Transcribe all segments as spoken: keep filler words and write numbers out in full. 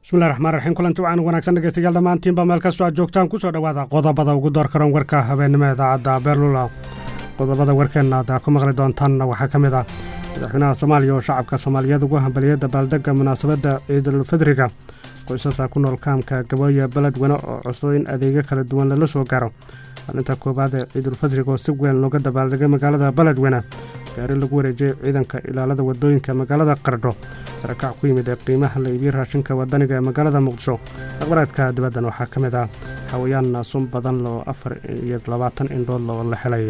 bismillahi raxmaan raxiim kulanti wacan wanaagsan dhegeystayaal dhammaantiinba meel kastoo aad joogtaan kusoo dhowaada qodobada ugu door karoon warka habeenimo idaacadda beerlula qodobada warkeenna aad ku maqli doontaan waxaa ka mid ah madaxweynaha soomaaliya oo shacabka soomaaliyeed ugu hambaliyey dabaaldega munaasabadda ciidulfidriga qoysaska ku nool kaamka gabooya beledweyne oo cusub in adeegyo kala duwan lala soo gaaro maalinta koowaad ee ciidulfidriga oo si weyn looga dabaaldegay magaalada beledweyne gaari lagu wareejiyey ciidanka ilaalada wadooyinka magaalada qardho sarakac ku yimid ee qiimaha la iibiyo raashinka wadaniga ee magaalada muqdisho aqbaraadka dibaddan waxaa ka mid ah hawayaan sun badan loo afar iyo labaatan indhood oo la helay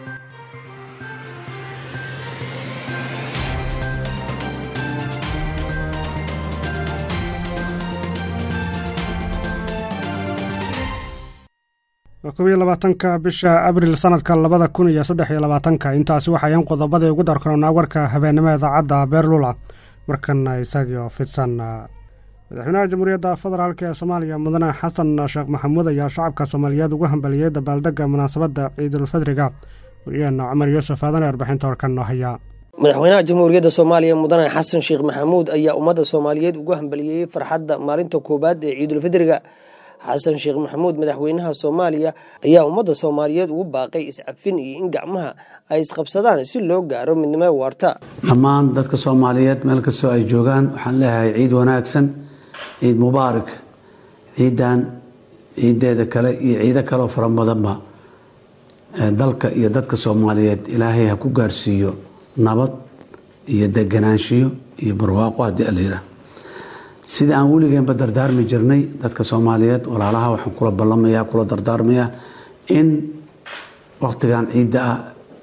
kow iyo labaatanka bisha abriil sanadka labada kun iyo saddex iyo labaatanka intaasi waxayan qodobadii ugu darkaroonaa warka habeenimo idaacadda beerlula markana isagoo fidsan madaxweynaha jamhuuriyadda federaalk ee soomaaliya mudane xasan sheekh maxamuud ayaa shacabka soomaaliyeed ugu hambaliyey dabaaldega munaasabadda ciidulfidriga wariyaheenna cumar yuusuf aadan ee warbixinta warkan noo haya madaxweynaha jamhuuriyadda soomaaliya mudane xasan sheekh maxamuud ayaa ummadda soomaaliyeed ugu hambaliyey farxadda maalinta koowaad ee ciidulfidriga xasan sheekh maxamuud madaxweynaha soomaaliya ayaa ummadda soomaaliyeed ugu baaqay iscafin iyo in gacmaha ay isqabsadaan si loo gaaro midnimo waarta dhammaan dadka soomaaliyeed meel kastoo ay joogaan waxaan leeyahay ciid wanaagsan ciid mubaarak ciidan ciideeda kale iyo ciido kaleo fara badanba dalka iyo dadka soomaaliyeed ilaahay ha ku gaarsiiyo nabad iyo deganaanshiyo iyo barwaaqo haddii alayidhaah sidii aan weligeenba dardaarmi jirnay dadka soomaaliyeed walaalaha waxaan kula ballamaya kula dardaarmayaa in wakhtigan ciidda ah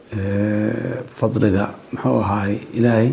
fadliga muxuu ahaay ilaahay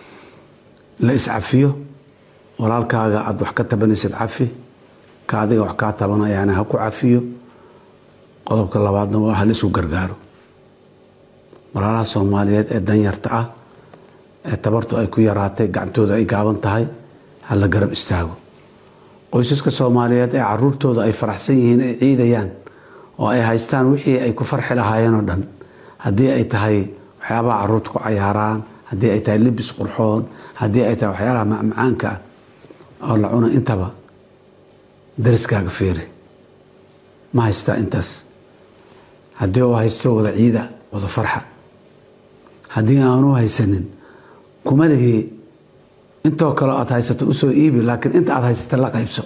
la iscafiyo walaalkaaga aada wax ka tabanaysid cafi ka adiga wax kaa tabanayaana ha ku cafiyo qodobka labaadna waa hal isu gargaaro walaalaha soomaaliyeed ee danyarta ah ee tabartu ay ku yaraatay gacantooda ay gaaban tahay hala garab istaago qoysaska soomaaliyeed ee caruurtooda ay faraxsan yihiin ay ciidayaan oo ay haystaan wixii ay ku farxi lahaayeen oo dhan haddii ay tahay waxyaabaha caruurta ku cayaaraan haddii ay tahay libis qurxoon haddii ay tahay waxyaalaha macmacaanka ah oo la cuno intaba dariskaaga fiiri ma haystaa intaas haddii uu haysto wada ciida wada farxa haddii aanu haysanin kuma lihi intoo kale aad haysato usoo iibi laakiin inta aad haysata la qaybso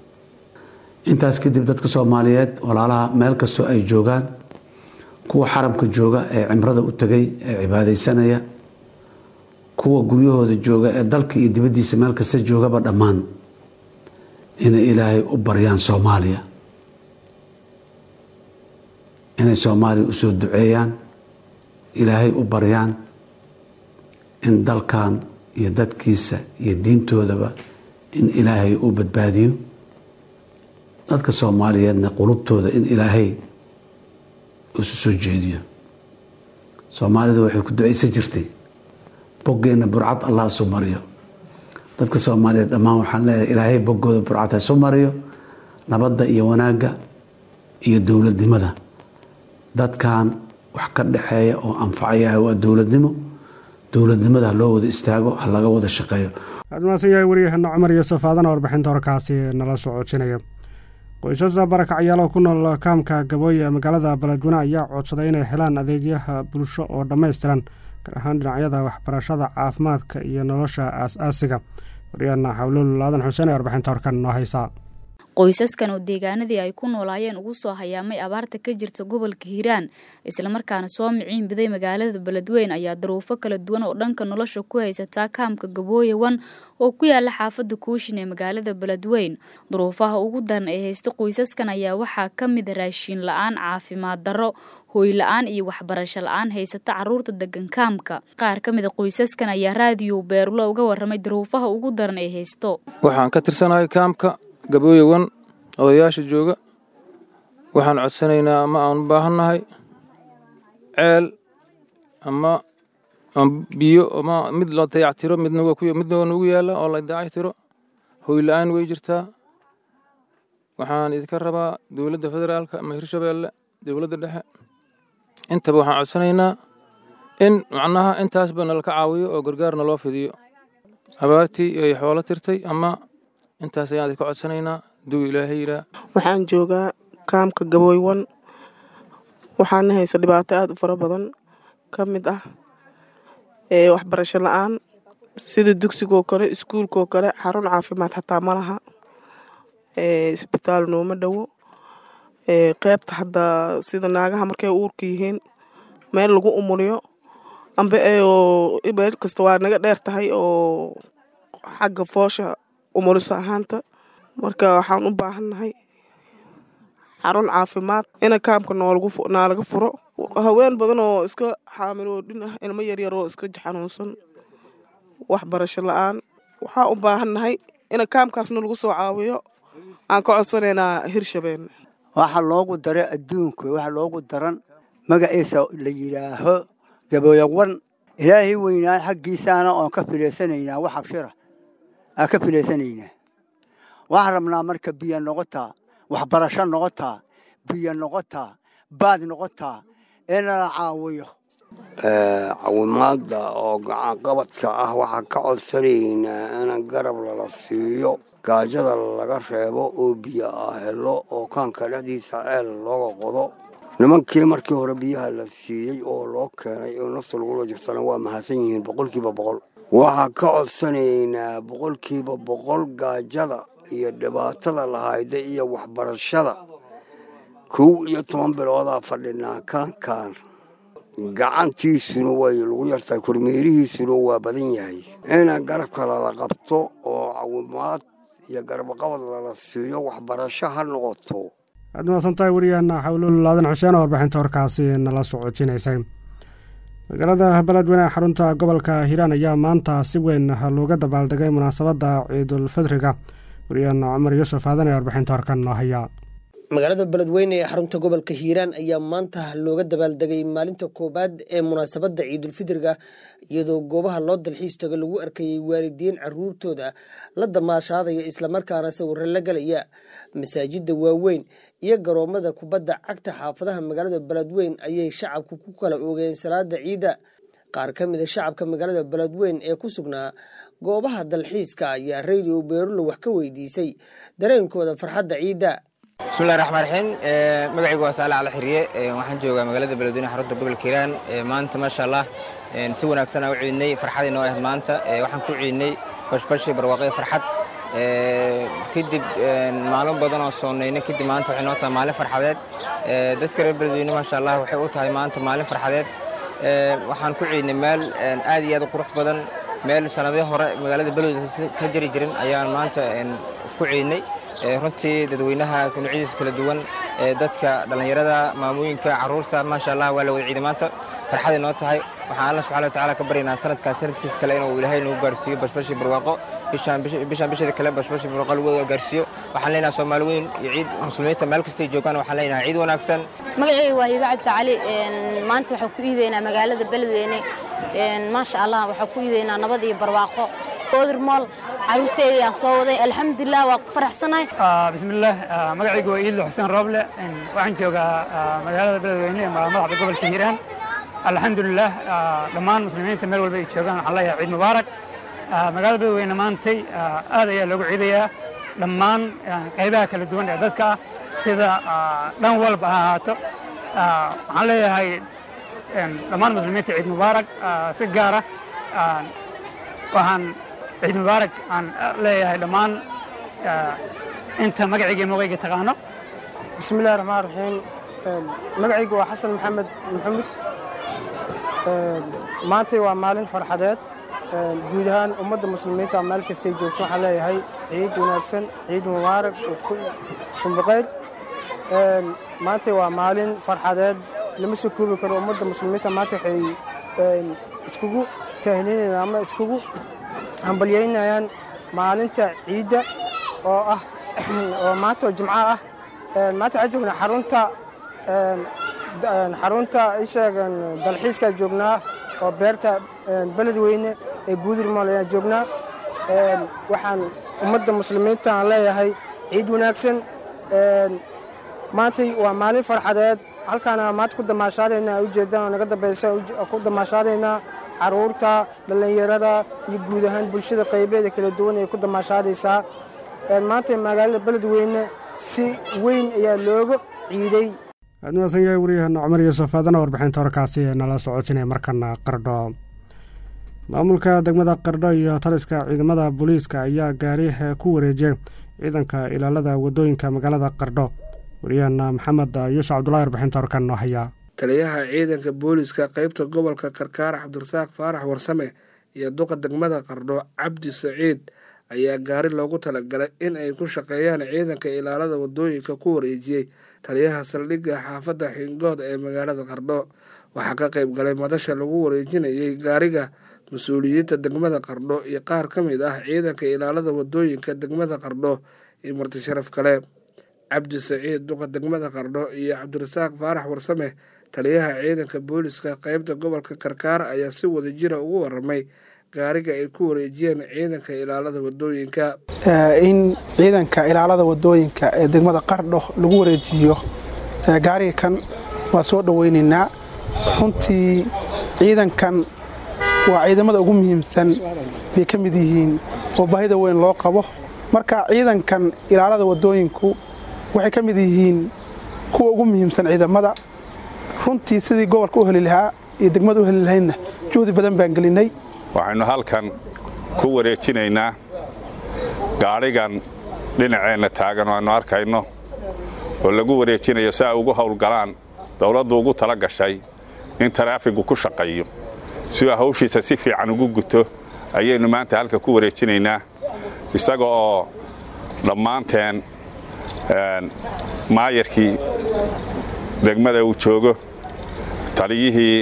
intaas kadib dadka soomaaliyeed walaalaha meel kastoo ay joogaan kuwa xarabka jooga ee cimrada u tegay ee cibaadaysanaya kuwa guryahooda jooga ee dalka iyo dibaddiisa meel kasta joogaba dhammaan inay ilaahay u baryaan soomaaliya inay soomaaliya usoo duceeyaan ilaahay u baryaan in dalkan iyo dadkiisa iyo diintoodaba in ilaahay uu badbaadiyo dadka soomaaliyeedna qulubtooda in ilaahay isu soo jeediyo soomaalidu waxay ku ducaysan jirtay boggeenna burcad allah isu mariyo dadka soomaaliyeed dhammaan waxaan leeyahay ilaahay boggooda burcad ha isu mariyo nabadda iyo wanaagga iyo dowladnimada dadkan wax ka dhexeeya oo anfacayaha waa dowladnimo dowladnimada loo wada istaago ha laga wada shaqeeyo admaasan yahay wariyaheenna cumar yuusuf aadan warbixinta warkaasi nala soo coojinaya qoysas barakacyaalo ku nool kaamka gabooya magaalada beledweyne ayaa codsaday inay helaan adeegyaha bulsho oo dhammaystiran gaar ahaan dhinacyada waxbarashada caafimaadka iyo nolosha aas-aasiga wariyaheenna xawluul aadan xuseen ee warbixinta warkan noo haysaa qoysaskan oo deegaanadii ay ku noolaayeen ugu soo hayaamay abaarta ka jirta gobolka hiiraan islamarkaana soo miciin biday magaalada beledweyne ayaa daruufo kala duwan oo dhanka nolosha ku haysataa kaamka gabooyawan oo ku yaala xaafadda kuushin ee magaalada beledweyne duruufaha ugu daran ee haysta qoysaskan ayaa waxaa ka mid raashiin la-aan caafimaad darro hooy la-aan iyo waxbarasho la-aan haysata caruurta degan kaamka qaar ka mid a qoysaskan ayaa raadiyo beerlo uga waramay daruufaha ugu daran ee haysto waxaan ka tirsanahay kaamka gabooyawan odayaasha jooga waxaan codsanaynaa ama aan u baahannahay ceel ama biyo ama mid loo dayactiro midna nugu yaalla oo la dayactiro hooy la-aan way jirtaa waxaan idinka rabaa dowladda federaalka ama hirshabeelle dowladda dhexe intaba waxaan codsanaynaa in macnaha intaasba nalaka caawiyo oo gargaarna loo fidiyo abaartii ay xoolo tirtay ama intaas ayaan idinka codsanaynaa duu ilaahay yiraa. waxaan joogaa kaamka Gabooywan. waxaan haysa dhibaato aad u fara badan ka mid ah ee waxbarasho la'aan sida dugsiga kale iskuulka kale xarun caafimaad xataa ma laha ee isbitaal nooma dhawo ee qaybta hadda sida naagaha markay uurka yihiin meel lagu umuliyo amba ee oo meel kasta waa naga dheer tahay oo xagga foosha umulisa ahaanta marka waxaan u baahannahay xarun caafimaad in kaamka noolagu naalaga furo haween badan oo iska xaamilo dhin ah ilmo yar yar oo iska xanuunsan waxbarasho la'aan waxaan u baahannahay in kaamkaasna lagu soo caawiyo aan ka codsanaynaa Hirshabeelle. waxa loogu daray adduunka waxa loogu daran magaciisa la yiraaho Gabooywan ilaahay weynaa xaqiisana oo ka fileysanaynaa wax abshira aan ka fileysanaynaa wax rabnaa marka biyo noqota waxbarasho noqota biyo noqota baad noqota in la caawiyo ee caawimaada oo gacan qabadka ah waxa ka codsanaynaa in garab la siiyo gaajada laga reebo oo biyo ah helo oo kaanka dhadiisa ceel looga qodo nimankii markii hore biyaha la siiyay oo loo keenay oo nafta lagu jirtana waa mahadsan yihiin boqolkiiba boqol waxa ka codsanaynaa boqolkiiba boqol gaajada iyo dhibaatada lahayda iyo waxbarashada kow iyo toban bilooda fadhinaa kaankan gacantiisuna way lagu yartay kormeerihiisuna waa badan yahay in garabka la qabto oo caawimaad iyo garab qabad la siiyo waxbarasho ha noqoto. aad maasantahay wariyahana xawlul laadan xuseen oo warbixinta warkaasi nala socodsiinaysay. magaalada beledweyne xarunta gobolka Hiiraan ayaa maanta si weyn looga dabaaldegay munaasabadda Ciidul Fidriga. wariyahana Cumar Yuusuf aadan ee warbixinta warkan noo haya. magaalada beledweyne ee xarunta gobolka Hiiraan ayaa maanta looga dabaaldegay maalinta koobaad ee munaasabadda Ciidul Fidriga iyadoo goobaha loo dalxiis tago lagu arkayay waalidiin caruurtooda la damaashaadaya isla markaana sawir la galaya masaajidda waaweyn iyo garoomada kubadda cagta xaafadaha magaalada beledweyne ayay shacabku ku kala oogeen salaada ciida. qaar ka mid ah shacabka magaalada beledweyne ee ku sugnaa goobaha dalxiiska ayaa radio Beerulo wax ka weydiisay dareenkooda farxadda ciida. bismillaahir rahmaanir rahiim magacaygu waa Saalax Al Xiriye waxaan joogaa magaalada beledweyne xarunta gobolka Hiiraan maanta ma sha Allah si wanaagsan aan u ciidnay farxad inoo ah maanta waxaan ku ciidnay bashbash barwaaqo farxad kadib maalin badan oo sooneynay kadib maanta waxay noo tahay maalin farxadeed dadka reer beledweyne ma sha Allah waxay u tahay maanta maalin farxadeed waxaan ku ciidnay meel aad iyo aad u qurux badan meel sanadihii hore magaalada beledweyne ka jiri jirin ayaan maanta ku ciidnay runtii dadweynaha noocyadiisa kala duwan dadka dhalinyarada maamooyinka caruurta ma sha Allah waa la wada ciiday maanta farxad inoo tahay waxaan Allah subhanahu wa ta'ala ka baryaynaa sanadkaas sanadkiisa kale inuu Ilaahay noo gaarsiiyo bashbash barwaaqo bishaan bishaan bishada kale bashbash barwaaqo lagu gaarsiiyo waxaan leenahay Soomaaliyeed iyo ciid muslimiinta meel kasta ay joogaan waxaan leenahay ciid wanaagsan. magacaygu waa Hiba Cabdi Cali maanta waxaan ku iideynaa magaalada beledweyne ma sha Allah waxaan ku iideynaa nabad iyo barwaaqo qodirmool caruurteeda soo waday alxamdulillah waa faraxsanahay. bismillaah magacaygu waa Iidlo Xuseen Rooble waxaan joogaa magaalada beledweyne ee madaxda gobolka Hiiraan. alxamdulillah dhammaan muslimiinta meel walba ay joogaan waxaan leeyahay ciid mubaarak. magaalada beledweyne maantay aad ayaa loogu ciidayaa dhammaan qaybaha kala duwan ee dadka sida dhan walba ha ahaato waxaan leeyahay dhammaan muslimiinta ciid mubaarak. si gaara waxaan ciid mubaarak aan leeyahay dhammaan inta magacayga iyo magacayga taqaano. bismillaahir rahmaanir rahiim magacaygu waa Xasan Maxamed Maxamed maanta waa maalin farxadeed guud ahaan ummadda muslimiinta meel kasta ay joogto waxaan leeyahay ciid wanaagsan ciid mubaarak tumbiqayr maanta waa maalin farxadeed lama soo koobi karo ummadda muslimiinta maanta waxay iskugu taahniinayaan ama iskugu hambalyeynayaan maalinta ciidda oo ah oo maanta oo jimco ah maanta waxaan joognaa xarunta xarunta isheegan dalxiiska joognaa oo beerta beledweyne ee guudirmool ayaan joognaa waxaan ummadda muslimiinta aan leeyahay ciid wanaagsan maanta waa maalin farxadeed halkaana maanta ku damaashaadaynaa ujeedaan naga dambaysa ku damaashaadaynaa caruurta dhalinyarada iyo guud ahaan bulshada qaybeeda kala duwan ay ku damaashaadaysaa maanta magaalada beledweyne si weyn ayaa looga ciiday. aad maasan yahay wariyahana Cumar Yuusuf aadana warbixinta warkaasi ee nala socotinay markana Qardho. maamulka degmada Qardho iyo taliska ciidamada booliiska ayaa gaari ku wareejiyay ciidanka ilaalada wadooyinka magaalada Qardho. wariyahana Maxamed Yuusuf Cabdullaahi warbixinta warkan noo haya. taliyaha ciidanka booliiska qaybta gobolka Karkaar Cabdirasaaq Faarax Warsame iyo duqa degmada Qardho Cabdi Saciid ayaa gaari loogu talagalay in ay ku shaqeeyaan ciidanka ilaalada wadooyinka ku wareejiyay taliyaha saldhigga xaafadda Xingood ee magaalada Qardho. waxaa ka qayb galay madasha lagu wareejinayay gaariga mas-uuliyiinta degmada Qardho iyo qaar ka mid ah ciidanka ilaalada wadooyinka degmada Qardho iyo marti sharaf kale. Cabdi Saciid duqa degmada Qardho iyo Cabdirasaaq Faarax Warsame taliyaha ciidanka booliiska qaybta gobolka Karkaar ayaa si wadajir ah ugu waramay gaariga ay ku wareejiyeen ciidanka ilaalada wadooyinka. in ciidanka ilaalada wadooyinka ee degmada Qardho lagu wareejiyo gaariga kan waa soo dhaweynaynaa. runtii ciidankan waa ciidamada ugu muhiimsan bay ka mid yihiin oo baahida weyn loo qabo. marka ciidankan ilaalada wadooyinku waxay ka mid yihiin kuwa ugu muhiimsan ciidamada. runtii sidii gobolka u heli lahaa iyo degmada u heli lahaydna juhdi badan baan gelinay. waxaynu halkan ku wareejinaynaa gaarigan dhinaceenna taagan oo aynu arkayno oo lagu wareejinayo si ay ugu howlgalaan dowladdu ugu tala gashay in taraafigu ku shaqeeyo si uu hawshiisa si fiican ugu guto ayaynu maanta halka ku wareejinaynaa isaga oo dhammaanteen maayarkii degmada uu joogo taliyihii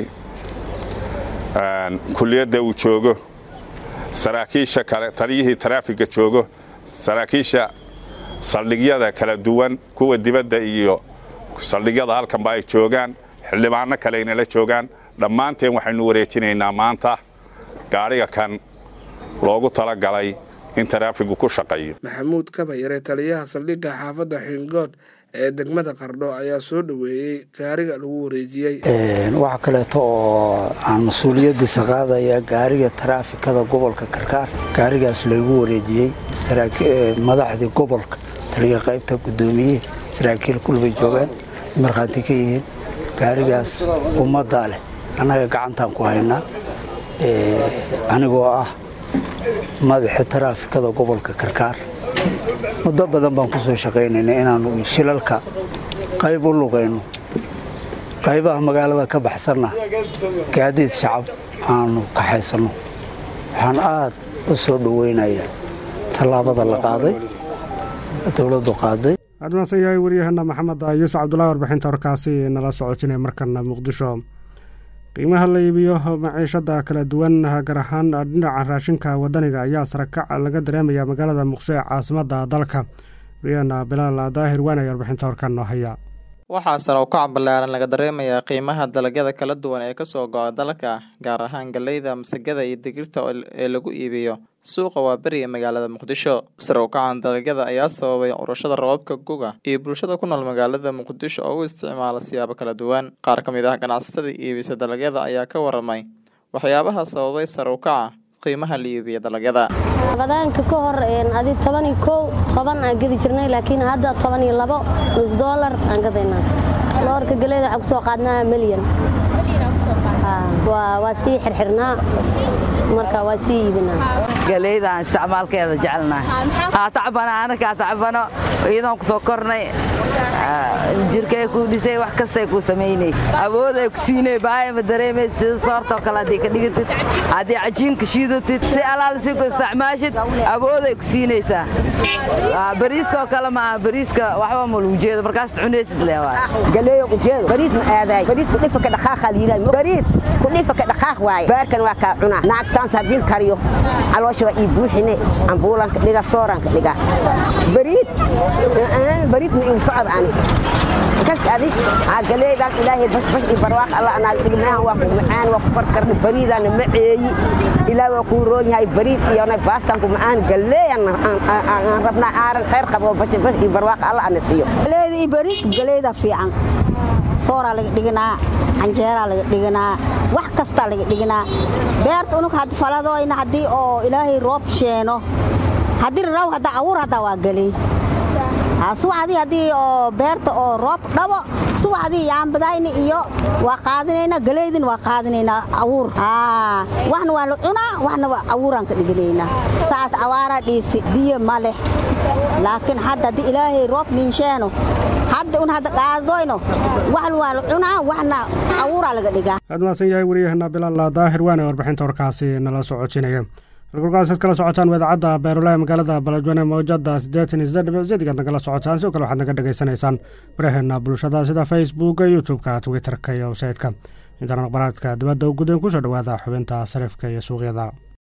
kulliyadda uu joogo saraakiisha kale taliyihii taraafiga joogo saraakiisha saldhigyada kala duwan kuwa dibadda iyo saldhigyada halkanba ay joogaan xildhibaano kale inala joogaan dhammaanteen waxaynu wareejinaynaa maanta gaariga kan loogu talagalay in taraafigu ku shaqeeyo. Maxamuud Kabayare taliyaha saldhigga xaafadda Xingood ee degmada Qardho ayaa soo dhaweeyay gaariga lagu wareejiyay. waxa kale oo aan mas'uuliyadiisa qaadaya gaariga taraafikada gobolka Karkaar gaarigaas lagu wareejiyay saraakiil madaxda gobolka taliya qaybta gudoomiye saraakiil kulba joogan marxaati ka yihiin gaarigaas ummadda leh anaga gacantaan ku haynaa ee anigoo ah madaxa taraafikada gobolka Karkaar muddo badan baan ku soo shaqeynaynaa inaanu shilalka qayb u lugayno qaybaha magaalada ka baxsana gaadiid shacab aanu ka haysano. waxaan aad u soo dhaweynayaa tallaabada la qaaday dowladdu qaaday. aad maasan yahay wariyahana Maxamed Yuusuf Cabdullaahi warbixinta warkaasi nala socotinay markana Muqdisho. qiimaha la iibiyo maciishada kala duwan gaar ahaan dhinaca raashinka wadaniga ayaa sarakac laga dareemayaa magaalada Muqdisho ee caasimadda dalka. wariyahana Bilaal Daahir waan ayaa warbixinta warkan noo haya. waxaa sare u kac ballaaran laga dareemayaa qiimaha dalagyada kala duwan ee ka soo go'a dalka gaar ahaan galleyda, masagada iyo digirta ee lagu iibiyo suuqa Waaberi ee magaalada Muqdisho. sare u kacan dalagyada ayaa sababay urashada roobabka guga iyo bulshada ku nool magaalada Muqdisho oo u isticmaala siyaabo kala duwan. qaar ka mid ah ganacsatada iibisa dalagyada ayaa ka waramay waxyaabaha sababay sare u kaca qiimaha la iibiyo dalagyada. Rabadaanka ka hor adi toban iyo kow toban aan gadi jirnay laakiin hadda toban iyo labo nus dollar aan gadaynaa. loorka galeeda waxa ku soo qaadnaa milyan. waa waa si xirxirnaa marka waa si iibinaa. galeeda isticmaalkeeda jecelnahay. ha tacbana anaka tacbano iyadoo ku soo kornay jirkay ku dhisay wax kasta ku sameeynay awood ay ku siinay baay ma dareemay sida soorto kala hadii ka dhigtid hadii cajiinka shiidatid si alaal si ku isticmaashid awood ay ku siinaysaa. bariiska kala ma bariiska waxba ma lagu jeedo markaas cunaysid leeyahay galeeyo ku jeedo bariis ma aaday bariis ku dhifka dhaqaaq liiray bariis ku dhifka dhaqaaq waay baarkan waa ka cuna naagtan sadin kariyo caloosha waa ii buuxine ambuulanka dhiga sooranka dhiga bariis bariis ma uu socod ani كاس أدي عقلي ذاك إلهي بس بس البرواق الله أنا أقولها ومعان وفكر بريد أنا معي إلى وكوروني هاي بريد يانا باستانكم معان قلي أنا أنا ربنا عارن خير قبل بس بس البرواق الله أنا سيو قلي بريد قلي ذا في عن صورة لقينا عنجرة لقينا wax kasta laga dhignaa beerta unug had falado in hadii oo ilaahay roob sheeno haddii raw hadda awuur hadda waa gelay subaxdii haddii oo beerta oo roob dhabo subaxdii yaanbadayni iyo waa qaadinayna galeydin waa qaadinayna awuur waxna waa la cunaa waxna waa awuuraan ka dhiganaynaa saas awaara dhiisi biyo ma leh laakiin hadda haddii ilaahay roob ninsheeno hadda un hadda qaadadoyno waxna waa la cunaa waxna awuuraa laga dhigaa aad maasan yahay wariyahana bilaal daahir waana warbixinta warkaasi nala socodsiinaya halkaad kala socotaan idaacadda beerulaa magaalada baladweyne mawjada siddeetan iyo siddeed dhibic sideed nagala socotaan sidoo kale waxaad naga dhagaysanaysaan baraheena bulshada sida facebooka youtube-ka twitterka iyo websaytka intaan akhbaaraadka dibadda u gudeen kusoo dhawaada xubinta sarifka iyo suuqyada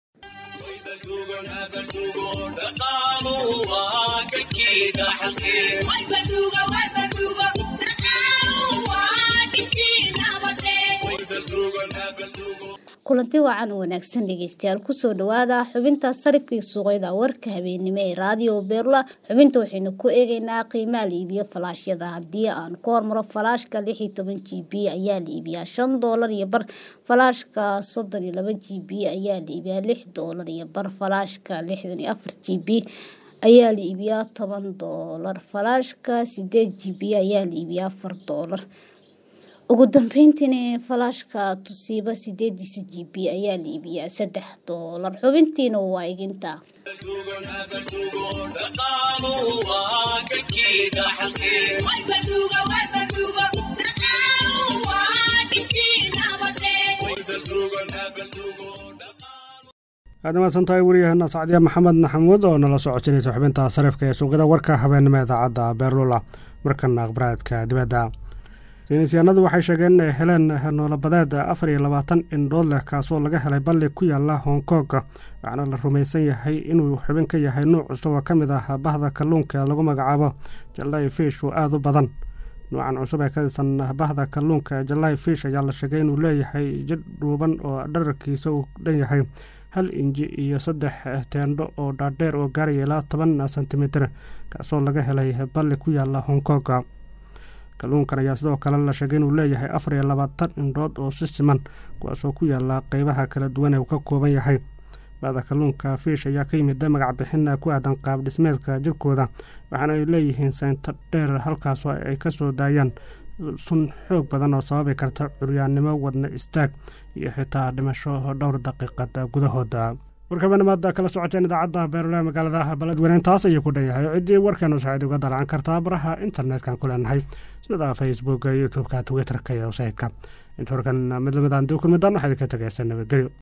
kulanti wacan wanaagsan dhegeystayaal kusoo dhawaada xubinta sarifka iyo suuqyada warka habeenimo ee raadiyo beerula xubinta waxaynu ku eegaynaa qiimaha la iibiyo falaashyada haddii aan ku hormaro falaashka lix iyo toban g b ayaa la iibiyaa shan doolar iyo bar falaashka soddon iyo laba g b ayaa la iibiyaa lix doolar iyo bar falaashka lixdan iyo afar g b ayaa la iibiyaa toban doolar falaashka sideed g b ayaa la iibiyaa afar doolar ugu dambeyntiina falaashka tusiiba sideediisa g b ayaa la iibiyaa saddex doolar xubintiina waa iginta aad mahadsantahay wariyahana sacdiya maxamed maxamuud oo nala socodsinaysa xubinta sarifka ee suuqyada warka habeenimo idaacadda beerlula markana akhbaraadka dibadda saynisyahanadu waxay sheegeen inay heleen noolabadeed afar iyo labaatan indhood leh kaasoo laga helay balli ku yaala hong kong waxaana la rumaysan yahay inuu xubin ka yahay nuuc cusub oo ka mid ah bahda kalluunka lagu magacaabo jallay fish oo aada u badan nuucan cusub ee ka tirsan bahda kalluunka jallay fish ayaa la sheegay inuu leeyahay jidh dhuuban oo dherarkiisa uu dhan yahay hal inji iyo saddex teendho oo dhaadheer oo gaaraya ilaa toban sentimitir kaasoo laga helay balli ku yaala hong kong kalluunkan ayaa sidoo kale la sheegay inuu leeyahay afar iyo labaatan indhood oo si siman kuwaasoo ku yaala qeybaha kala duwan ee uu ka kooban yahay bahda kalluunka fiish ayaa ka yimid magac bixin ku aadan qaab dhismeedka jirkooda waxaana ay leeyihiin saynta dheer halkaasoo ay ka soo daayaan sun xoog badan oo sababi karta curyaannimo wadna istaag iyo xitaa dhimasho dhowr daqiiqad gudahooda warkabanimaada kala socoteen idaacadda beerulaa magaalada baladweyne taas ayuu ku dhan yahay ciddii warkeenu saacid uga dalacan kartaa baraha internet-kan ku leenahay sida facebooka youtube-ka twitterka iyo websaytka inta warkan mid lamid aan dii kulmidaan waxaa idinka tegaysa nabadgelyo